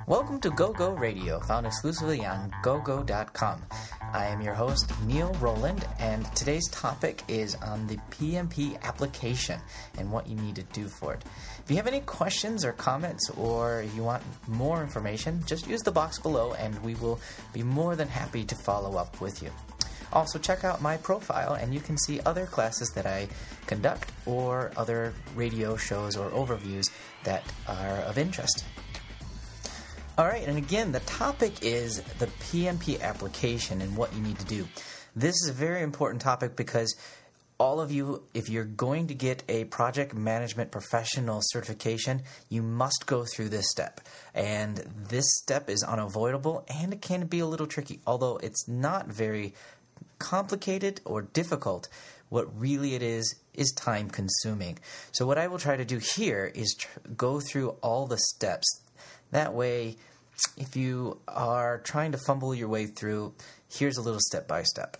Welcome to GoGo Radio, found exclusively on GoGo.com. I am your host, Neil Rowland, and today's topic is on the PMP application and what you need to do for it. If you have any questions or comments, or you want more information, just use the box below and we will be more than happy to follow up with you. Also, check out my profile and you can see other classes that I conduct or other radio shows or overviews that are of interest. All right, and again, the topic is the PMP application and what you need to do. This is a very important topic because all of you, if you're going to get a project management professional certification, you must go through this step. And this step is unavoidable and it can be a little tricky, although it's not very complicated or difficult. What really it is time consuming. So what I will try to do here is go through all the steps. That way, if you are trying to fumble your way through, here's a little step-by-step.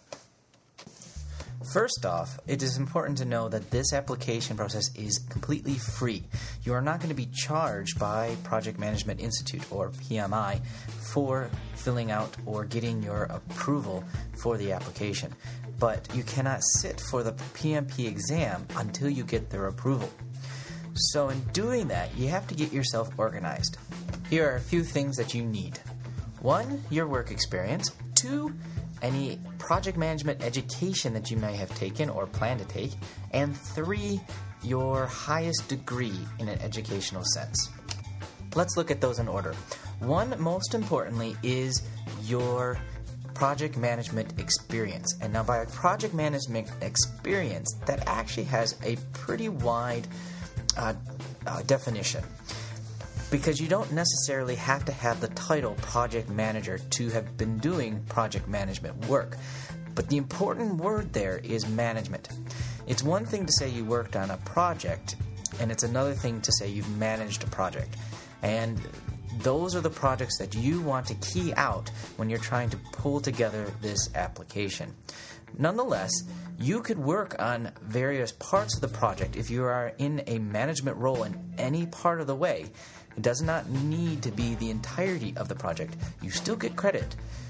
First off, it is important to know that this application process is completely free. You are not going to be charged by Project Management Institute, or PMI, for filling out or getting your approval for the application. But you cannot sit for the PMP exam until you get their approval. So in doing that, you have to get yourself organized. Here are a few things that you need. 1, your work experience. 2, any project management education that you may have taken or plan to take. And 3, your highest degree in an educational sense. Let's look at those in order. 1, most importantly, is your project management experience. And now by project management experience, that actually has a pretty wide definition, because you don't necessarily have to have the title project manager to have been doing project management work. But the important word there is management. It's one thing to say you worked on a project, and it's another thing to say you've managed a project. And those are the projects that you want to key out when you're trying to pull together this application. Nonetheless, you could work on various parts of the project if you are in a management role in any part of the way. It does not need to be the entirety of the project. You still get credit.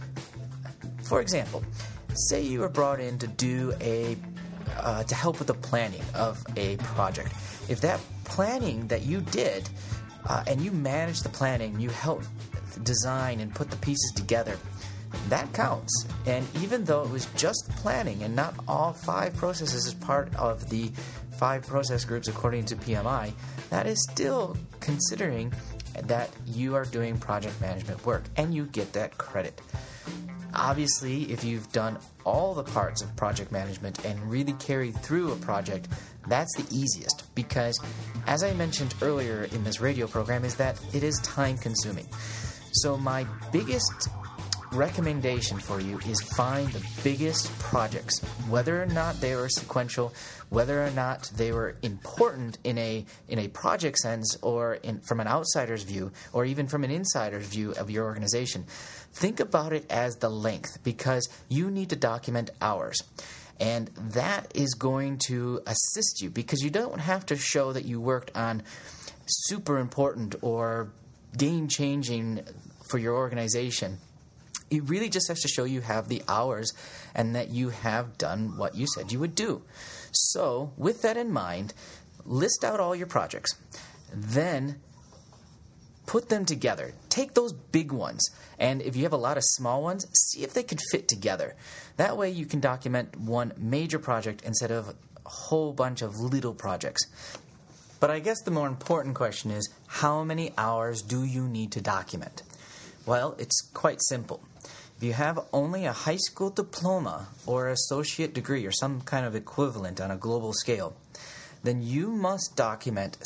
For example, say you were brought in to do to help with the planning of a project. If that planning that you did, and you managed the planning, you helped design and put the pieces together, that counts. And even though it was just planning and not all 5 processes as part of the 5 process groups according to PMI, that is still considering that you are doing project management work, and you get that credit. Obviously, if you've done all the parts of project management and really carried through a project, that's the easiest, because as I mentioned earlier in this radio program, is that it is time consuming. So my biggest recommendation for you is find the biggest projects, whether or not they were sequential, whether or not they were important in a project sense, or from an outsider's view, or even from an insider's view of your organization. Think about it as the length, because you need to document hours. And that is going to assist you, because you don't have to show that you worked on super important or game-changing for your organization. It really just has to show you have the hours and that you have done what you said you would do. So, with that in mind, list out all your projects. Then put them together. Take those big ones, and if you have a lot of small ones, see if they could fit together. That way you can document one major project instead of a whole bunch of little projects. But I guess the more important question is, how many hours do you need to document? Well, it's quite simple. If you have only a high school diploma or associate degree or some kind of equivalent on a global scale, then you must document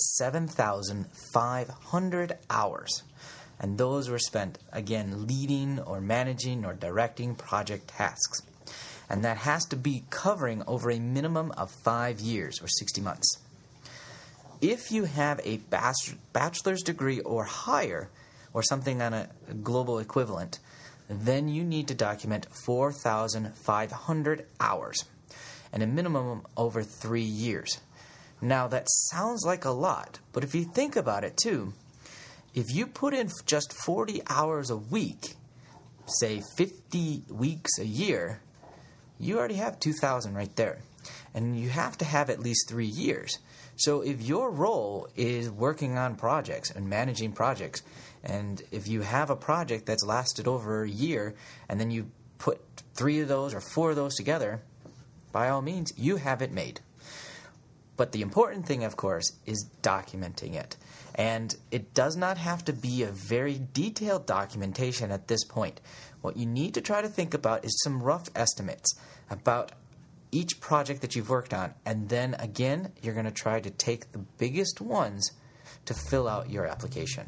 7,500 hours. And those were spent, again, leading or managing or directing project tasks. And that has to be covering over a minimum of 5 years or 60 months. If you have a bachelor's degree or higher, or something on a global equivalent, then you need to document 4,500 hours, and a minimum over 3 years. Now, that sounds like a lot, but if you think about it too, If you put in just 40 hours a week, say 50 weeks a year, you already have 2,000 right there. And you have to have at least 3 years. So if your role is working on projects and managing projects, and if you have a project that's lasted over a year, and then you put 3 of those or 4 of those together, by all means, you have it made. But the important thing, of course, is documenting it. And it does not have to be a very detailed documentation at this point. What you need to try to think about is some rough estimates about each project that you've worked on. And then, again, you're going to try to take the biggest ones to fill out your application.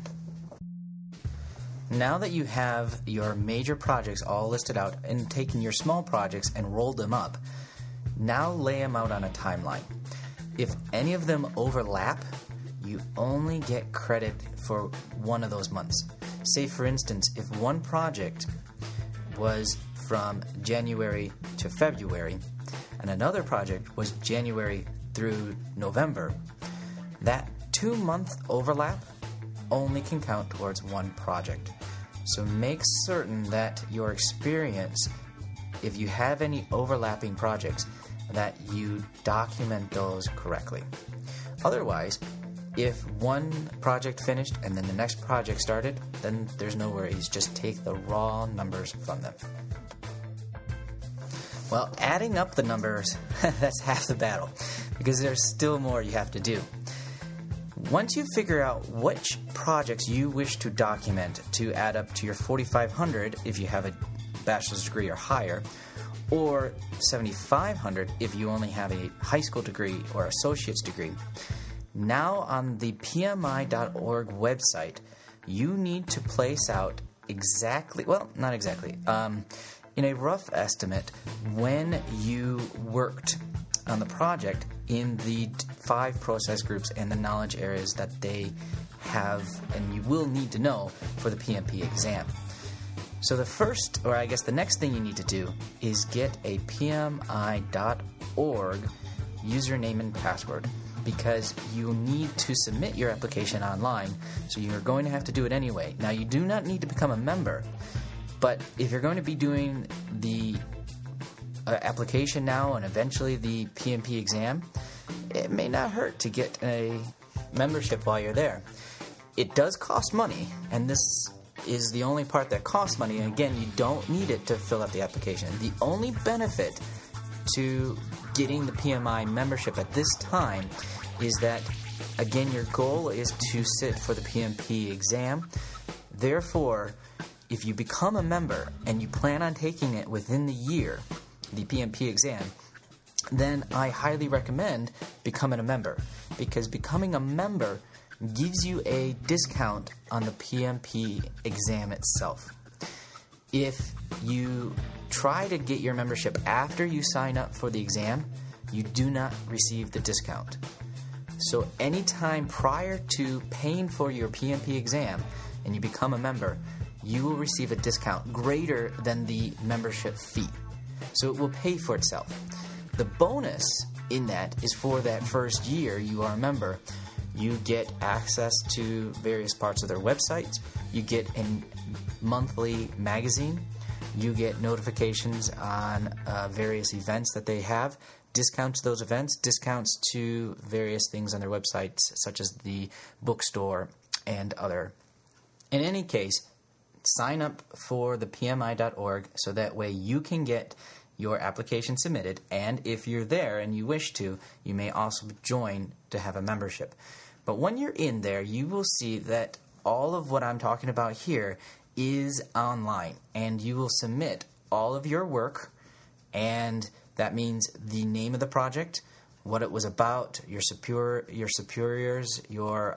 Now that you have your major projects all listed out and taken your small projects and rolled them up, now lay them out on a timeline. If any of them overlap, you only get credit for one of those months. Say, for instance, if one project was from January to February and another project was January through November, that 2-month overlap only can count towards one project. So make certain that your experience, if you have any overlapping projects, that you document those correctly. Otherwise, if one project finished and then the next project started, then there's no worries. Just take the raw numbers from them. Well, adding up the numbers, that's half the battle, because there's still more you have to do. Once you figure out which projects you wish to document to add up to your 4,500 if you have a bachelor's degree or higher, or 7,500 if you only have a high school degree or associate's degree, now on the PMI.org website, you need to place out exactly, well, not exactly, in a rough estimate when you worked on the project in the 5 process groups and the knowledge areas that they have and you will need to know for the PMP exam. So the first, or I guess the next thing you need to do is get a PMI.org username and password, because you need to submit your application online, so you're going to have to do it anyway. Now, you do not need to become a member, but if you're going to be doing the application now and eventually the PMP exam, it may not hurt to get a membership while you're there. It does cost money, and this is the only part that costs money. And again, you don't need it to fill out the application. The only benefit to getting the PMI membership at this time is that, again, your goal is to sit for the PMP exam. Therefore, if you become a member and you plan on taking it within the year, the PMP exam, then I highly recommend becoming a member, because becoming a member gives you a discount on the PMP exam itself. If you try to get your membership after you sign up for the exam, you do not receive the discount. So anytime prior to paying for your PMP exam and you become a member, you will receive a discount greater than the membership fee. So it will pay for itself. The bonus in that is for that first year you are a member, you get access to various parts of their websites, you get a monthly magazine, you get notifications on various events that they have, discounts to those events, discounts to various things on their websites, such as the bookstore and other. In any case, sign up for the PMI.org so that way you can get your application submitted, and if you're there and you wish to, you may also join to have a membership. But when you're in there, you will see that all of what I'm talking about here is online, and you will submit all of your work, and that means the name of the project, what it was about, your superiors, your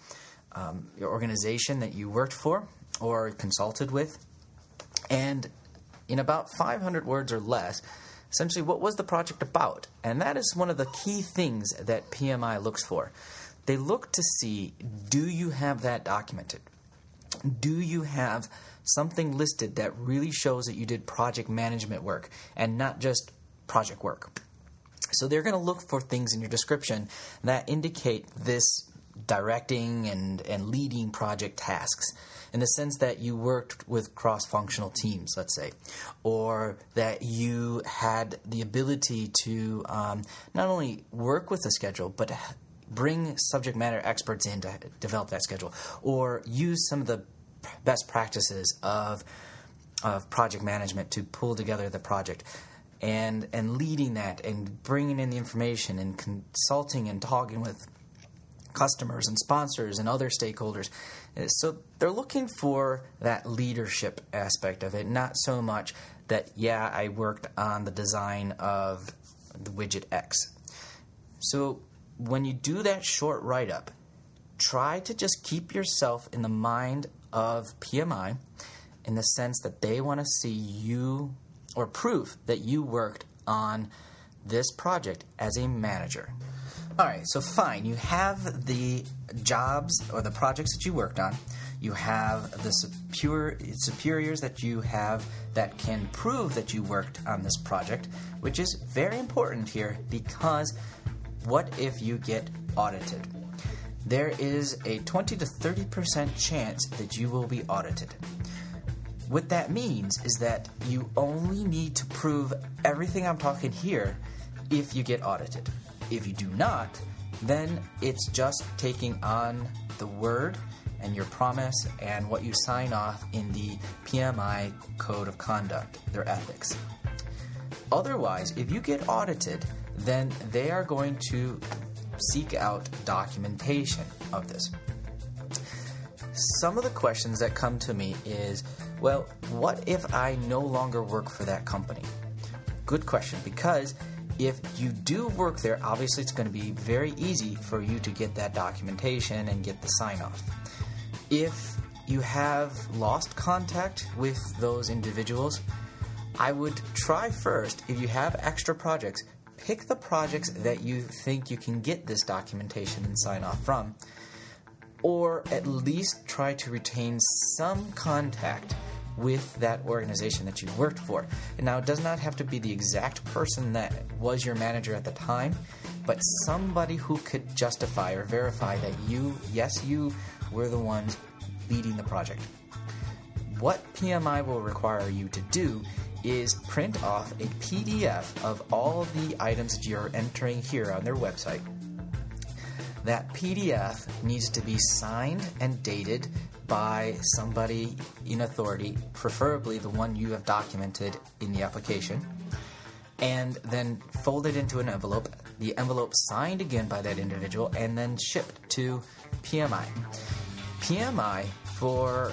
organization that you worked for or consulted with, and in about 500 words or less, essentially what was the project about. And that is one of the key things that PMI looks for. They look to see, do you have that documented? Do you have something listed that really shows that you did project management work and not just project work? So they're going to look for things in your description that indicate this directing and leading project tasks, in the sense that you worked with cross-functional teams, let's say, or that you had the ability to not only work with the schedule, but bring subject matter experts in to develop that schedule, or use some of the best practices of project management to pull together the project, and leading that and bringing in the information and consulting and talking with customers and sponsors and other stakeholders. So they're looking for that leadership aspect of it, not so much that, yeah, I worked on the design of the widget X. So when you do that short write-up, try to just keep yourself in the mind of PMI, in the sense that they want to see you, or proof that you worked on this project as a manager. All right, so fine. You have the jobs or the projects that you worked on. You have the superiors that you have that can prove that you worked on this project, which is very important here, because what if you get audited? There is a 20 to 30% chance that you will be audited. What that means is that you only need to prove everything I'm talking here if you get audited. If you do not, then it's just taking on the word and your promise and what you sign off in the PMI Code of Conduct, their ethics. Otherwise, if you get audited, then they are going to seek out documentation of this. Some of the questions that come to me is, well, what if I no longer work for that company? Good question, because if you do work there, obviously it's going to be very easy for you to get that documentation and get the sign-off. If you have lost contact with those individuals, I would try first, if you have extra projects, pick the projects that you think you can get this documentation and sign-off from, or at least try to retain some contact with that organization that you worked for. And now, it does not have to be the exact person that was your manager at the time, but somebody who could justify or verify that you were the ones leading the project. What PMI will require you to do is print off a PDF of all the items that you're entering here on their website. That PDF needs to be signed and dated by somebody in authority, preferably the one you have documented in the application, and then folded into an envelope, the envelope signed again by that individual, and then shipped to PMI. PMI, for,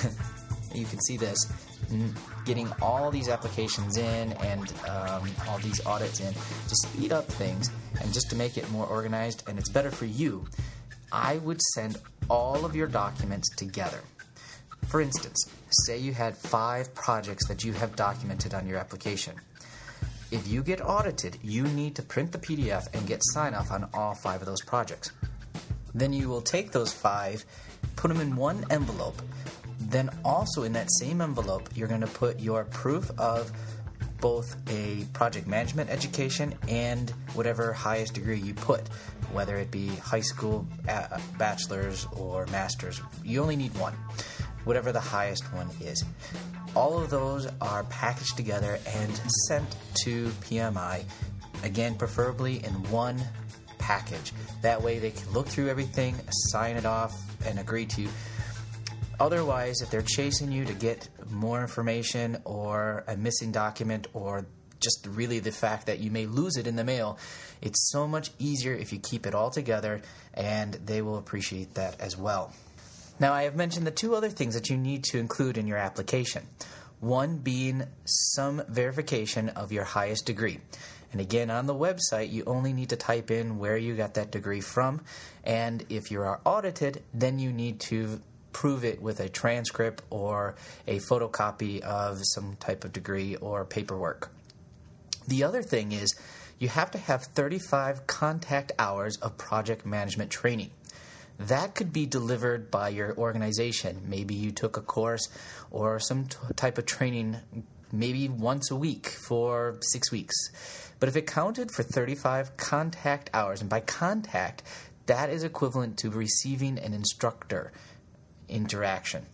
you can see this, getting all these applications in and all these audits in to speed up things and just to make it more organized, and it's better for you, I would send all of your documents together. For instance, say you had 5 projects that you have documented on your application. If you get audited, you need to print the PDF and get sign-off on all 5 of those projects. Then you will take those 5, put them in one envelope. Then also in that same envelope, you're going to put your proof of both a project management education and whatever highest degree you put, whether it be high school, bachelor's, or master's. You only need one, whatever the highest one is. All of those are packaged together and sent to PMI, again, preferably in one package. That way they can look through everything, sign it off, and agree to. Otherwise, if they're chasing you to get more information or a missing document or just really the fact that you may lose it in the mail, it's so much easier if you keep it all together, and they will appreciate that as well. Now, I have mentioned the 2 other things that you need to include in your application. One being some verification of your highest degree. And again, on the website, you only need to type in where you got that degree from. And if you are audited, then you need to prove it with a transcript or a photocopy of some type of degree or paperwork. The other thing is you have to have 35 contact hours of project management training. That could be delivered by your organization. Maybe you took a course or some type of training maybe once a week for 6 weeks. But if it counted for 35 contact hours, and by contact, That is equivalent to receiving an instructor interaction.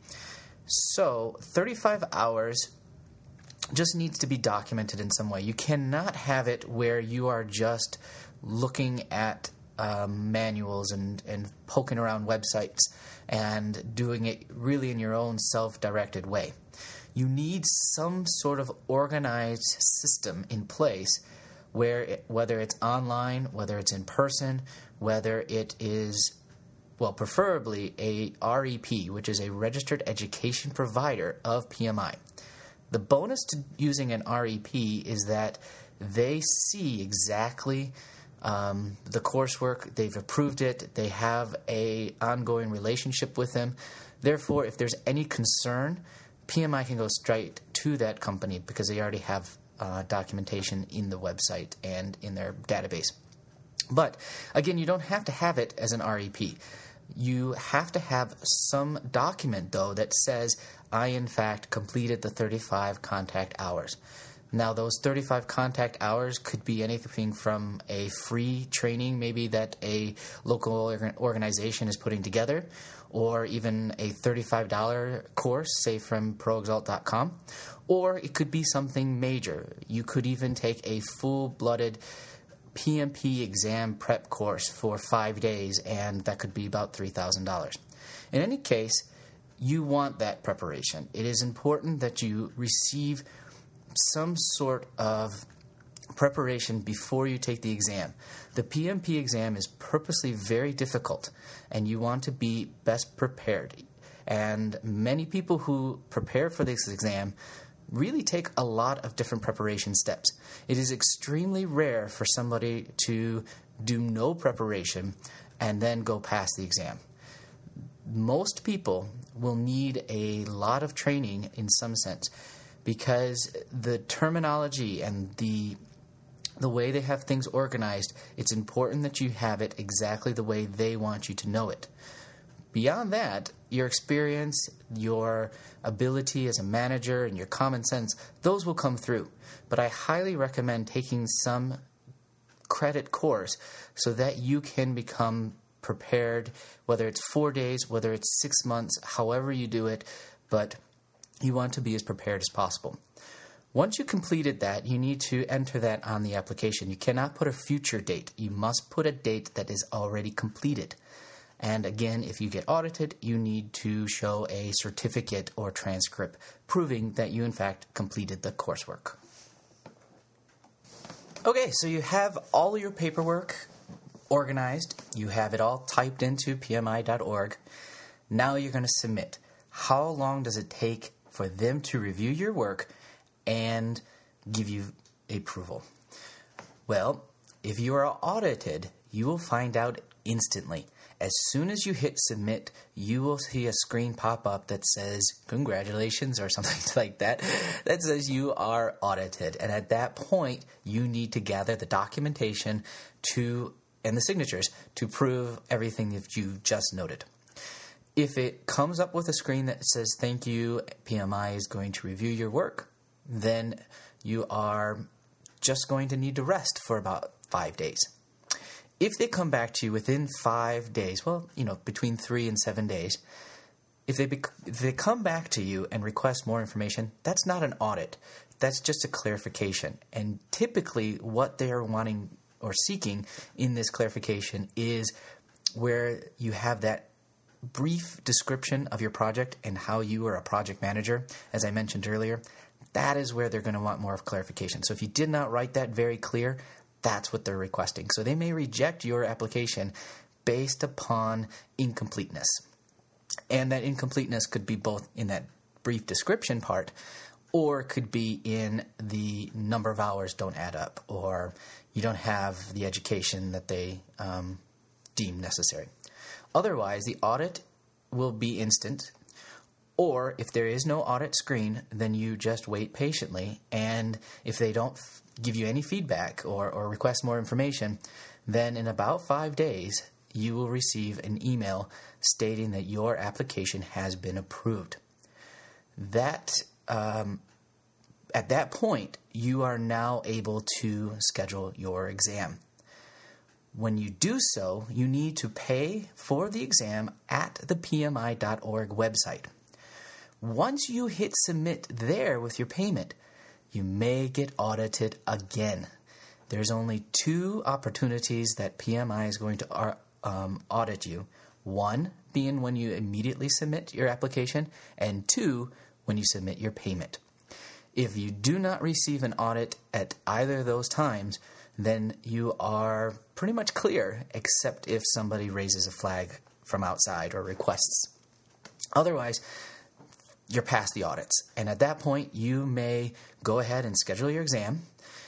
So 35 hours just needs to be documented in some way. You cannot have it where you are just looking at manuals and poking around websites and doing it really in your own self-directed way. You need some sort of organized system in place where whether it's online, whether it's in person, whether it is, well, preferably a REP, which is a Registered Education Provider of PMI. The bonus to using an REP is that they see exactly the coursework, they've approved it, they have an ongoing relationship with them. Therefore, if there's any concern, PMI can go straight to that company because they already have documentation in the website and in their database. But, again, you don't have to have it as an REP. You have to have some document, though, that says, I, in fact, completed the 35 contact hours. Now, those 35 contact hours could be anything from a free training, maybe that a local organization is putting together, or even a $35 course, say from ProExalt.com, or it could be something major. You could even take a full-blooded PMP exam prep course for 5 days, and that could be about $3,000. In any case, you want that preparation. It is important that you receive some sort of preparation before you take the exam. The PMP exam is purposely very difficult, and you want to be best prepared. And many people who prepare for this exam really take a lot of different preparation steps. It is extremely rare for somebody to do no preparation and then go pass the exam. Most people will need a lot of training in some sense because the terminology and the way they have things organized, it's important that you have it exactly the way they want you to know it. Beyond that, your experience, your ability as a manager, and your common sense, those will come through. But I highly recommend taking some credit course so that you can become prepared, whether it's 4 days, whether it's 6 months, however you do it, but you want to be as prepared as possible. Once you completed that, you need to enter that on the application. You cannot put a future date. You must put a date that is already completed. And again, if you get audited, you need to show a certificate or transcript proving that you, in fact, completed the coursework. Okay, so you have all your paperwork organized. You have it all typed into PMI.org. Now you're going to submit. How long does it take for them to review your work and give you approval? Well, if you are audited, you will find out instantly. As soon as you hit submit, you will see a screen pop up that says, congratulations, or something like that, that says you are audited. And at that point, you need to gather the documentation and the signatures to prove everything that you've just noted. If it comes up with a screen that says, thank you, PMI is going to review your work, then you are just going to need to rest for about 5 days. If they come back to you within 5 days, well, between 3 and 7 days, if they come back to you and request more information, that's not an audit. That's just a clarification. And typically what they are wanting or seeking in this clarification is where you have that brief description of your project and how you are a project manager, as I mentioned earlier. That is where they're going to want more of clarification. So if you did not write that very clear, that's what they're requesting. So they may reject your application based upon incompleteness. And that incompleteness could be both in that brief description part, or it could be in the number of hours don't add up, or you don't have the education that they deem necessary. Otherwise, the audit will be instant, or if there is no audit screen, then you just wait patiently, and if they don't give you any feedback or request more information, then in about 5 days, you will receive an email stating that your application has been approved. That at that point, you are now able to schedule your exam. When you do so, you need to pay for the exam at the PMI.org website. Once you hit submit there with your payment, you may get audited again. There's only 2 opportunities that PMI is going to audit you. 1 being when you immediately submit your application, and 2 when you submit your payment. If you do not receive an audit at either of those times, then you are pretty much clear, except if somebody raises a flag from outside or requests. Otherwise, you're past the audits. And at that point, you may go ahead and schedule your exam.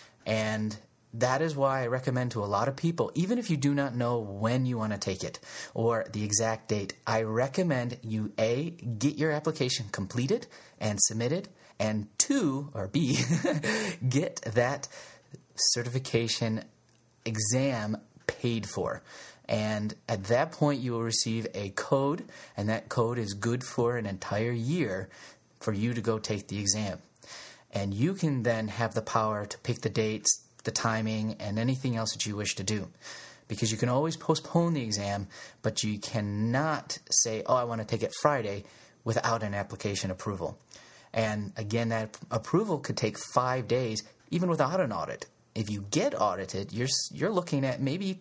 And that is why I recommend to a lot of people, even if you do not know when you want to take it or the exact date, I recommend you, A, get your application completed and submitted, and 2, or B, get that certification exam paid for. And at that point, you will receive a code, and that code is good for an entire year for you to go take the exam. And you can then have the power to pick the dates, the timing, and anything else that you wish to do. Because you can always postpone the exam, but you cannot say, I want to take it Friday without an application approval. And again, that approval could take 5 days, even without an audit. If you get audited, you're looking at maybe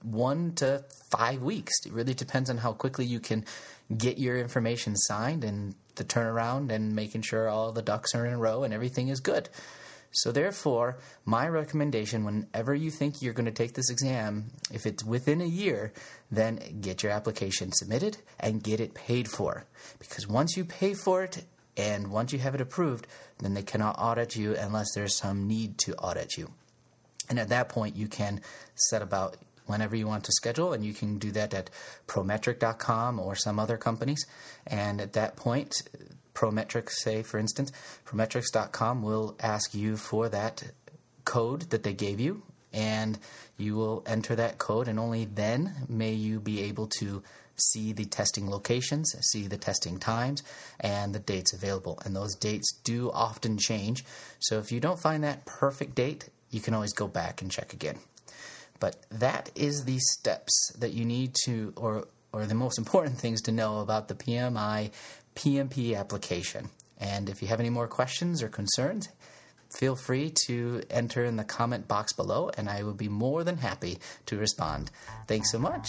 1 to 5 weeks. It really depends on how quickly you can get your information signed and the turnaround and making sure all the ducks are in a row and everything is good. So therefore, my recommendation, whenever you think you're going to take this exam, if it's within a year, then get your application submitted and get it paid for. Because once you pay for it and once you have it approved, then they cannot audit you unless there's some need to audit you. And at that point, you can set about whenever you want to schedule, and you can do that at Prometric.com or some other companies. And at that point, Prometric, say, for instance, Prometrics.com will ask you for that code that they gave you, and you will enter that code, and only then may you be able to see the testing locations, see the testing times, and the dates available. And those dates do often change. So if you don't find that perfect date, you can always go back and check again. But that is the steps that you need to, or the most important things to know about the PMI PMP application. And if you have any more questions or concerns, feel free to enter in the comment box below, and I will be more than happy to respond. Thanks so much.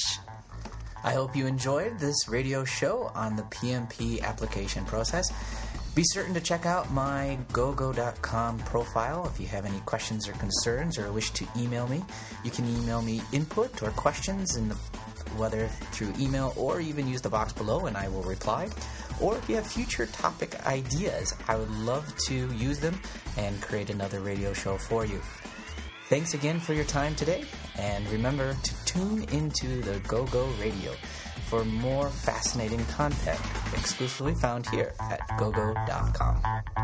I hope you enjoyed this radio show on the PMP application process. Be certain to check out my gogo.com profile if you have any questions or concerns or wish to email me. You can email me input or questions, whether through email or even use the box below, and I will reply. Or if you have future topic ideas, I would love to use them and create another radio show for you. Thanks again for your time today, and remember to tune into the GoGo Radio for more fascinating content exclusively found here at gogo.com.